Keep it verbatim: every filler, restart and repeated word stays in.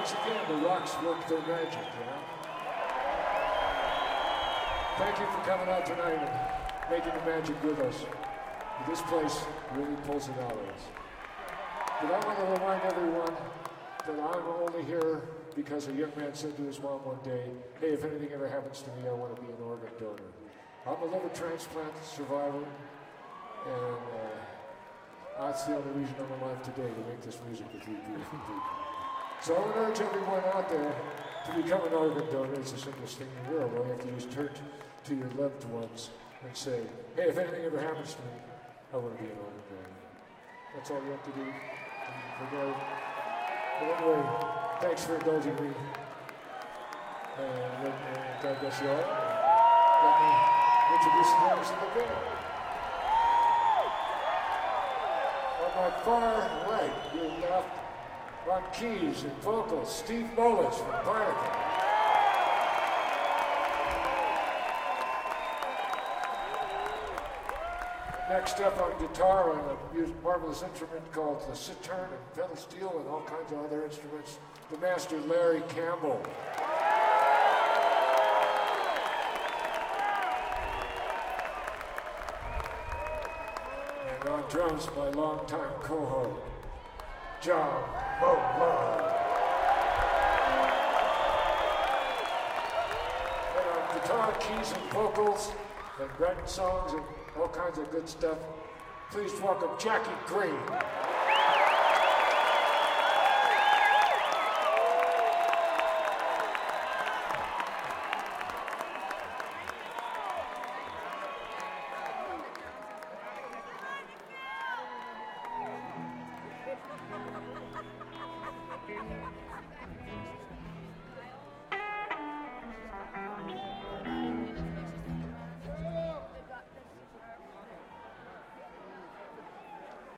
once again, the rocks work their magic, you know? Thank you for coming out tonight and making the magic with us. This place really pulls it out of us. But I want to remind everyone that I'm only here because a young man said to his mom one day, hey, if anything ever happens to me, I want to be an organ donor. I'm a liver transplant survivor, and uh, that's the only reason I'm alive today, to make this music with you beautiful people. So I would urge everyone out there to become an organ donor. It's the simplest thing in the world. All you have to do is turn to your loved ones and say, hey, if anything ever happens to me, I want to be an organ donor. That's all you have to do. Forget. But anyway, thanks for indulging me. And uh, God bless you all. Let me introduce the members of the band. On my far right, your left, on keys and vocals, Steve Mullis from Barnacle. Next up on guitar, on a marvelous instrument called the sitar and pedal steel and all kinds of other instruments, the master Larry Campbell. And on drums, my longtime cohort, John Mobley. And on guitar, keys, and vocals, and writing songs and all kinds of good stuff, please welcome Jackie Green.